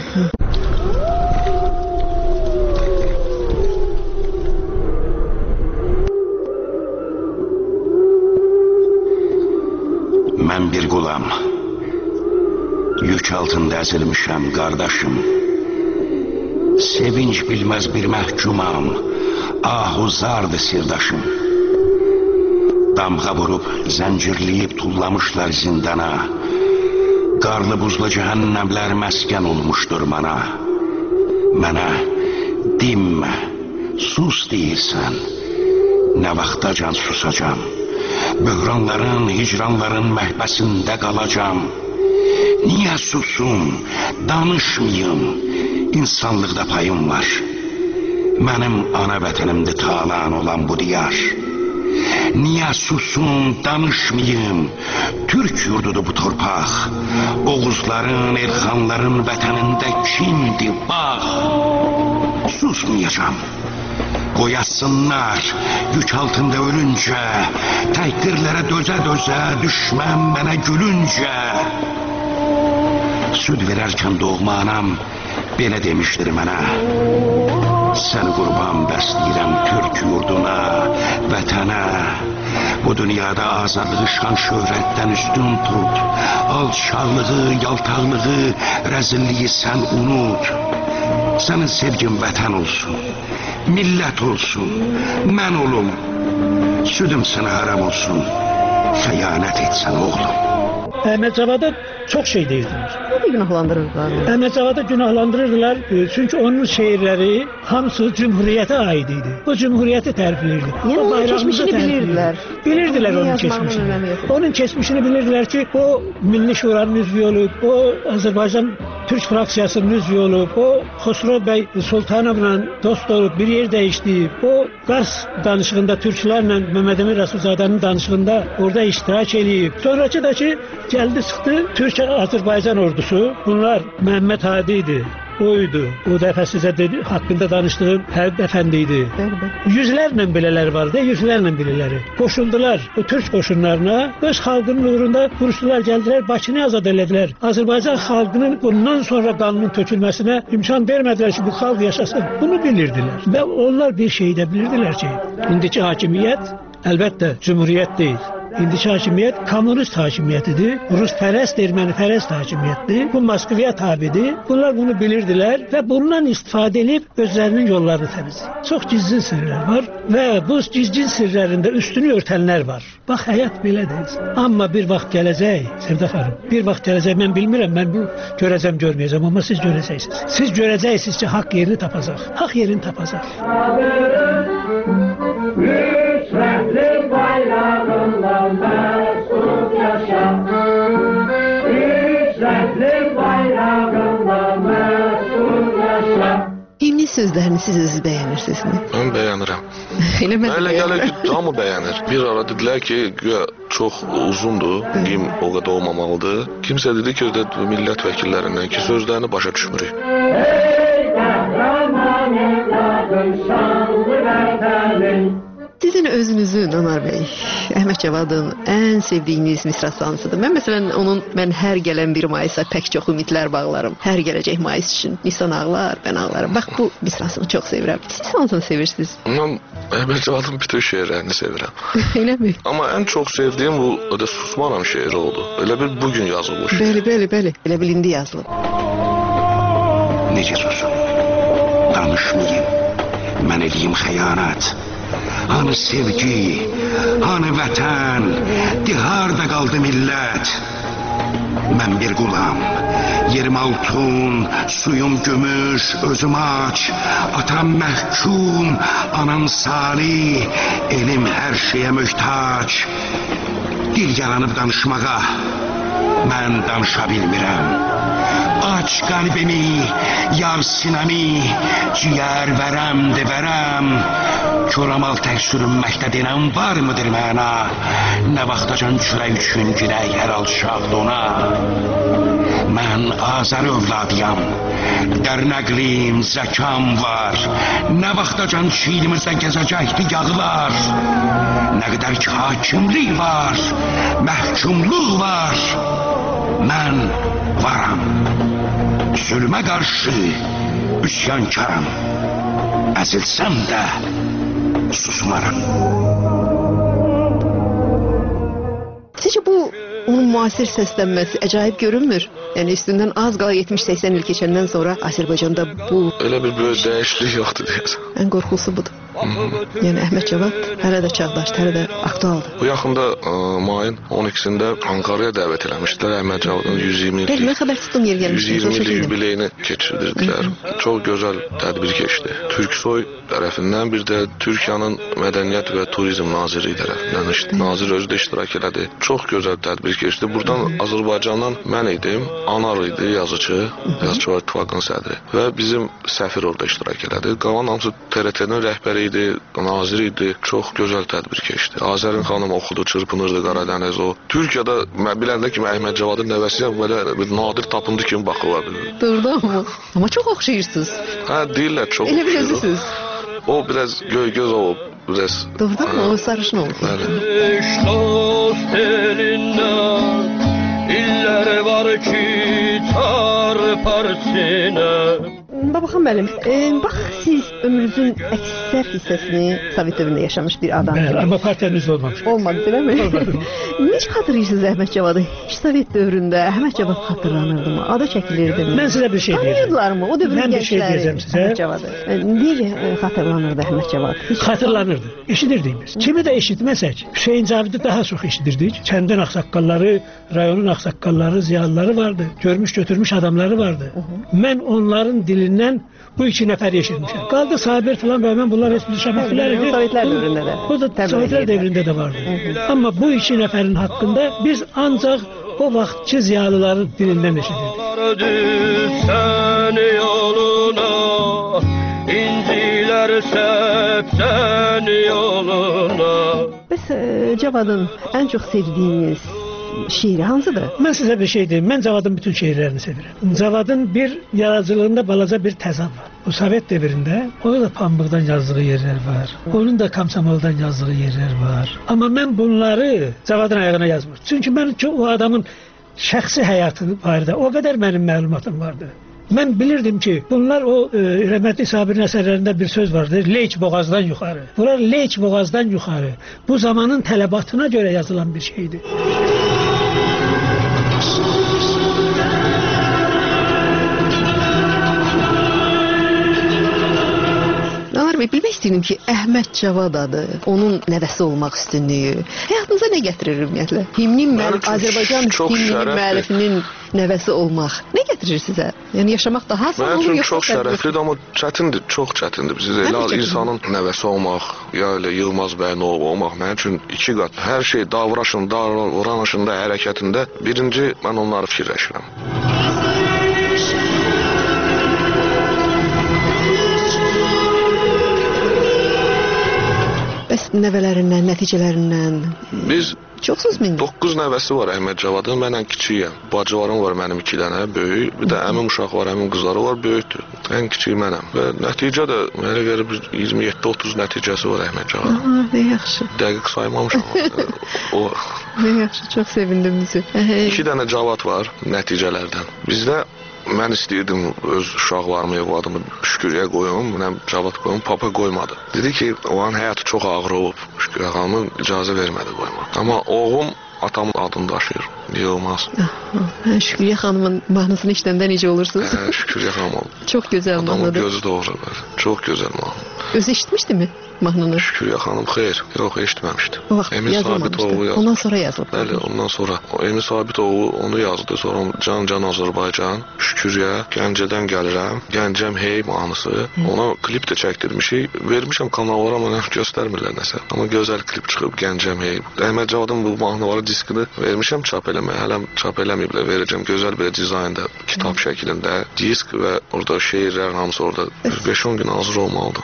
Mən bir qulam, yük altında əzilmişəm qardaşım. Sevinç bilməz bir məhkumam, ahuzardı sirdaşım. Damğa vurub, zəncirləyib tullamışlar zindana. Qarlı buzlu cəhənnəmlər məskən olmuşdur mana. Mənə dinmə, sus deyirsən, nə vaxtacan susacam. Böhranların, hicranların məhbəsində qalacam. Niyə susum, danışmayım, insanlıqda payım var. Mənim ana vətənimdə talan olan bu diyar. Niyə susum, danışmayım, Türk yurdudur bu torpaq. Oğuzların, Elxanların vətənində kimdir, bax. Susmayacam. Qoyasınlar, yük altında ölüncə, təhqirlərə dözə-dözə, düşmən mənə gülüncə. Süd verərkən doğma anam belə demişdir mənə. Səni qurban bəsləyirəm Türk yurduna, vətənə. Bu dünyada azadlığı şan şöhrətdən üstün tut. Alçaqlığı, yaltaqlığı, rəzilliyi sən unut. Sənin sevgin vətən olsun, millət olsun, mən olum. Südüm sənə haram olsun, xəyanət etsən oğlum. Əhməd Cavada çox şey deyirdilər. Nədir günahlandırırdılar? Əhməd Cavadı günahlandırırdılar. Çünki onun şeirləri hamısı Cümhuriyyətə aid idi. O Cümhuriyyəti tərifləyirdi. Yəni onun keçmişini bilirdilər. Bilirdilər onun keçmişini. Onun keçmişini bilirdilər ki, o Milli Şuranın üzvü olub, o Azərbaycan Türk fraksiyasının üzvü olub, o Xosrov bəy Sultanovla dost olub, bir yer dəyişdiyib, o Qars danışığında türklərlə Məhəmməd Əmin Rəsulzadənin danışığında orada iştirak edib. Sonrakı da ki, gəldi çıxdı Türk-Azərbaycan ordusu. Bunlar Məhəmməd Hadi idi. Oydu. O dəfə sizə dedi, haqqında danışdığım Həbib Əfəndi idi. Yüzlərlə belələri vardı, yüzlərlə belələri. Qoşuldular o Türk qoşunlarına, öz xalqının uğrunda vuruşdular, gəldilər, Bakını azad elədilər. Azərbaycan xalqının bundan sonra qanının tökülməsinə imkan vermədilər ki, bu xalq yaşasın. Bunu bilirdilər. Və onlar bir şeyi də bilirdilər ki, indiki hakimiyyət əlbəttə Cümhuriyyət deyil. İndiki hakimiyyət kommunist hakimiyyətidir. Ruspərəst, ermənipərəst hakimiyyətdir. Bu Moskvaya tabidir. Bunlar bunu bilirdilər və bundan istifadə edib özlərinin yollarını təmizləyir. Çox gizli sirlər var və bu gizli sirlərində üstünü örtənlər var. Bax, həyat belədir. Amma bir vaxt gələcək, Sevda xanım, bir vaxt gələcək, mən bilmirəm, mən bu görəcəm, görməyəcəm, amma siz görəcəksiniz. Siz görəcəksiniz ki, haqq yerini tapacaq. Haqq yerini tapacaq. Üç rəngli bayrağından məsud yaşa. Üç rəngli bayrağından məsud yaşa. Himnin sözlərini siz özünüz bəyənirsinizmi? Mən bəyənirəm. Elə gəlir ki, hamı bəyənir. Bir ara dedilər ki, çox uzundur, himn o qədər olmamalıdır. Kimsə dedi ki, millət vəkillərindən ki, sözlərini başa düşmürük. Sizin özünüzün, Anar bəy, Əhməd Cavadın ən sevdiyiniz misrası hansıdır? Mən məsələn, mən hər gələn bir mayısa pək çox ümidlər bağlarım. Hər gələcək mayıs üçün. Nisan ağlar, mən ağlarım. Bax, bu misrasını çox sevirəm. Siz hansını sevirsiniz? Mən Əhməd Cavadın bütün şeirlərini sevirəm. Elə mi? Amma ən çox sevdiyim bu Susmaram şeiri oldu. Elə bil bugün yazılmış. Bəli. Elə bil indi yazılıb. Necə susum? Danışmayayım. Mən edeyim xəyanət. Hanı sevgi, hanı vətən, harda qaldı millət? Mən bir qulam, yerim altun, suyum gümüş, özüm aç, atam məhkum, anam salih, elim hər şeyə möhtac. Dil yaranıb danışmağa, mən danışa bilmirəm. Aç qəlbimi, yar sinəmi, ciyər vərəm, verəm. Köramal tək sürünməkdə denən var mıdır məna? Nə vaxtacan kürək üçün girək hər alçaq dona? Mən Azər övladıyam, dərnəqlim, zəkam var. Nə vaxtacan çiğlimizdə gəzəcəkdi yağlar? Nə qədər ki hakimlik var, məhkumluq var. Mən varam, zülmə qarşı üsyankaram. Əzilsəm də susmaram. Sizcə bu onun müasir səslənməsi əcaib görünmür? Yəni üstündən az qala 70-80 il keçəndən sonra Azərbaycanda bu... Elə bir böyük dəyişiklik yoxdur deyəsən. Ən qorxulusu budur. Yəni Əhməd Cavad hələ də çağdaşdır, hələ də aktualdır. Bu yaxında mayın 12-sində Ankara'ya dəvət eləmişdilər. Əhməd Cavadın 120 illik. Mən xəbər tutdum yer gəlmişdir. 120 illik yubileyini keçirdirdilər. Çox gözəl tədbir keçdi. Türksoy tərəfindən, bir də Türkiyənin Mədəniyyət və Turizm Naziri tərəfindən nazir özü də iştirak elədi. Çox gözəl tədbir keçdi. Buradan Azərbaycandan mən idim, Anar idi yazıcı, Yazıçılar İttifaqının sədri və bizim səfir orada iştirak elədi. Qalan hamısı TRT-nin rəhbəri idi, nazir idi. Çox gözəl tədbir keçdi. Azərin xanım oxudu, çırpınırdı Qaradəniz o. Türkiyədə mən biləndə kimi Əhməd Cavadın nəvəsiyəm, belə bir nadir tapıntı kimi baxırlar. Doğrudan mı? Amma çox oxşayırsınız. Hə, deyirlər çox oxşayır. Elə bilirsiniz. O biraz göz olub, biraz. Doğrudan mı? O sarışın olub. Bəli. İllər var ki, çarpar sinə. Babaxan müəllim, bax siz ömrünüzün əksər hissəsini Sovet dövründə yaşamış bir adamsınız. Bəli, amma partiyamız olmamış. Olmadı, değil mi? Olmadı. Necə xatırlayırsınız Əhməd Cavadı? Sovet dövründə Əhməd Cavad xatırlanırdı mı? Adı çəkilirdi mi? Mən sizə bir şey deyəcəm. Tanıyırdılar mı? O dövrün gəncləri Əhməd Cavadı. Necə xatırlanırdı Əhməd Cavad? Xatırlanırdı. Eşidirdik biz. Kimi də eşitməsək, Hüseyin Cavidi daha çox eşidirdik. Kəndin ağsaqqalları, rayonun ağsaqqalları, ziyalıları vardı. Görmüş götürmüş adamları vardı. Mən onların dilindən bu iki nəfər eşitmişəm. Qaldı Sabir falan və mən bunlar heç bir şəbəkələr idi. Sovetlər dövründə də. Bu da Sovetlər dövründə də vardı. Amma bu iki nəfərin haqqında biz ancaq o vaxtki ziyalıların dilindən eşidirdik. Sən yoluna, incilər səpsən yoluna. Bəs Cavadın ən çox sevdiyiniz şeiri hansıdır? Mən sizə bir şey deyim. Mən Cavadın bütün şeirlərini sevirəm. Cavadın bir yaradıcılığında balaca bir təzad var. Bu Sovet dövründə onun da pambıqdan yazdığı yerlər var. Onun da komsomoldan yazdığı yerlər var. Amma mən bunları Cavadın ayağına yazmır. Çünki mən o adamın şəxsi həyatı barədə o qədər mənim məlumatım vardı. Mən bilirdim ki, bunlar o rəhmətli Sabirin əsərlərində bir söz vardır, Leyç boğazdan yuxarı. Bunlar Leyç boğazdan yuxarı. Bu zamanın tələbatına görə yazılan bir şeydir. Bilmək istəyirdim ki, Əhməd Cavad adı, onun nəvəsi olmaq üstünlüyü həyatınıza nə gətirir ümumiyyətlə? Azərbaycan himninin müəllifinin nəvəsi olmaq nə gətirir sizə? Yəni yaşamaq daha asan olur, yoxsa? Mənim üçün çox şərəflidir, amma çətindir, çox çətindir. Bizə elə insanın nəvəsi olmaq, ya elə Yılmaz bəyin oğlu olmaq mənim üçün iki qat. Hər şey davranışında, hərəkətində birinci mən onları fikirləşirəm. Bəs nəvələrindən, nəticələrindən biz çoxsuz mindi? 9 nəvəsi var Əhməd Cavadın, mənlə kiçiyəm. Bacılarım var mənim 2 dənə, böyük. Bir də əmim uşaq var, əmim qızları var, böyükdür. Ən kiçik mənəm. Və nəticə də mənə görə 27-30 nəticəsi var Əhməd Cavadın. Ne yaxşı. Dəqiq saymamışam. Ne yaxşı, çox sevindim bizi. 2 dənə Cavad var nəticələrdən. Bizdə mən istəyirdim öz uşaqlarımı, evladımı Şüküryə qoyum, mənə Cavad qoyum, papa qoymadı. Dedi ki, onun həyatı çox ağır olub, Şüküryə xanımın icazə vermədi qoyma. Amma oğlum atamın adını daşıyır, Yılmaz. Şüküryə xanımın mahnısını işləndə necə olursunuz? Şüküryə xanım. Çox gözəl mahnıdır. Adamın gözü doğru, çox gözəl mahnı. Özü eşitmişdi mi mahnını? Şüküryə xanım xeyr, yox eşitməmişdi. O vaxt yazılmamışdı. Ondan sonra yazılıb. Bəli, ondan sonra. Emin Sabitoğlu onu yazdı, sonra Can Azərbaycan, Şüküryə, Gəncədən gəlirəm, Gəncəm hey mahnısı. Ona klip də çəkdirmişik. Vermişəm kanallara, amma göstərmirlər nəsə. Amma gözəl klip çıxıb Gəncəm hey. Əhməd Cavadın bu mahnıları diskini vermişəm çap eləməyə. Hələm çap eləməyiblər, verəcəm gözəl bir dizaynda, kitab şəklində disk və orada şeirlər hamısı orada 5-10 gün hazır olmalıdır.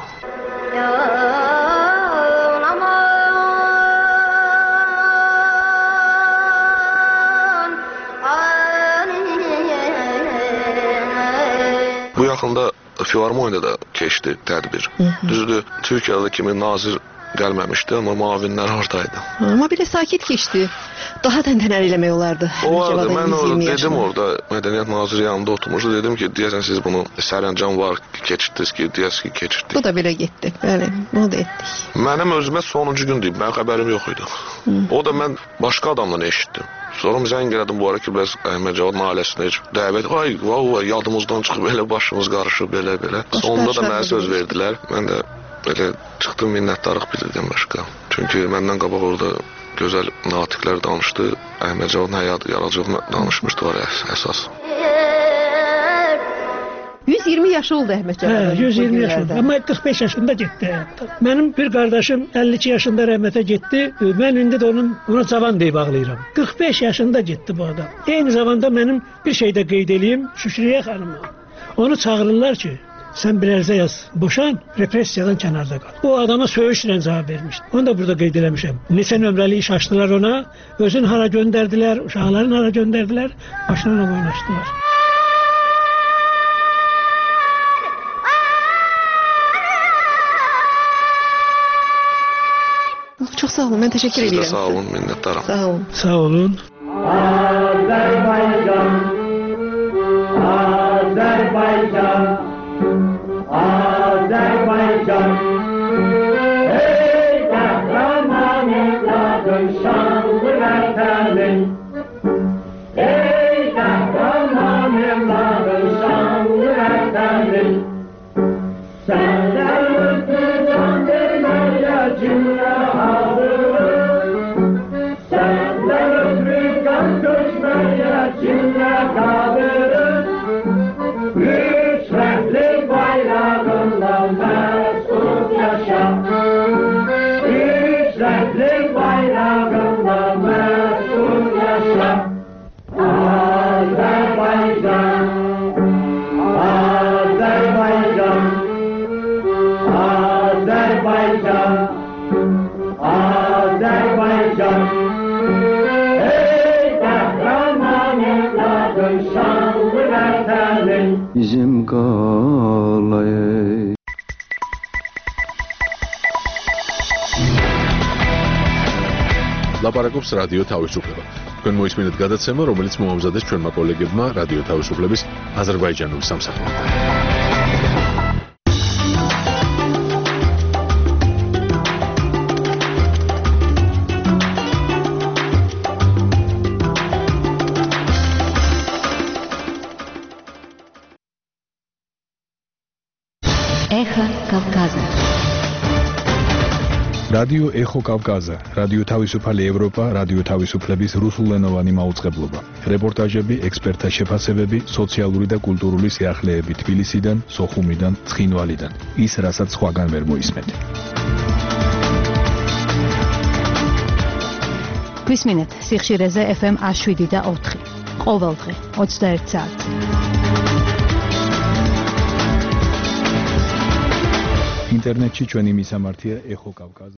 Bu yaxında Filarmoniyada da keçdi tədbir. Düzdür, Türkiyədə kimi nazir gəlməmişdi, amma müavinlər oradaydı. Amma belə sakit keçdi. Daha təntənəli eləmək olardı. O vardı, mən dedim orada, Mədəniyyət Naziri yanında oturmuşdu, dedim ki, deyəsən siz bunu sərəncam var, keçirdiniz ki, deyəsən ki, keçirdik. Bu da belə getdi, bəli, bunu da etdik. Mənim özümə sonuncu gün deyib, mənim xəbərim yox idi. O da mən başqa adamdan eşitdim. Sonra zəng elədim bu ara ki, bəs Əhməd Cavadın ailəsinə dəvət, ay, yadımızdan çıxıb, belə başımız qarışıb, belə. Sonunda da mənə söz verdilər, mən də belə çıxdım, minnətdarlıq bildirdim başqa. Çünki məndən qabaq orada gözəl natiqlər danışdı, Əhməd Cavadın həyat yaradıcılığını danışmışdılar əsas. 120 yaşı oldu Əhməd Cavadın. 120 yaşı oldu. Amma 45 yaşında getdi həyatda. Mənim bir qardaşım 52 yaşında rəhmətə getdi. Mən indi də ona cavan deyib ağlayıram. 45 yaşında getdi bu adam. Eyni zamanda mənim bir şey də qeyd edeyim, Şükriyə xanıma. Onu çağırırlar ki, sən bir ərizə yaz, boşan, repressiyadan kənarda qal. O adama söyüşlə cavab vermişdi. Onu da burada qeyd eləmişəm. Neçə nömrəli iş açdılar ona, özün hara göndərdilər, uşaqların hara göndərdilər, başlarına oynaşdılar. Çox sağ olun, mən təşəkkür edirəm. Siz də sağ olun, minnətdaram. Sağ olun. Sağ olun. Azərbaycan, Azərbaycan, Azərbaycan, ey qəhrəman evladım, şanlı vətənin, ey qəhrəman evladım, şanlı vətənin, səndən ötü can verməyə cümlə alır, səndən ötü qan tökməyə ლაპარაკობს რადიო თავისუფლება. თქვენ მოისმინეთ გადაცემა, რომელიც მოამზადეს ჩვენმა კოლეგებმა რადიო თავისუფლების აზერბაიჯანული სამსახურიდან. Эхо Кавказа. რადიო ეხო კავკაზა, რადიო თავისუფალი ევროპა, რადიო თავისუფლების რუსულენოვანი მაუწყებლობა. რეპორტაჟები, ექსპერტთა შეფასებები, სოციალური და კულტურული სიახლეები თბილისიდან, სოხუმიდან, ცხინვალიდან. ის, რასაც სხვაგან ვერ მოისმენთ. გვისმინეთ სიხშირეზე FM 107.4. ყოველდღე 21 საათს. ინტერნეტში ჩვენი მისამართია ეხო კავკაზა.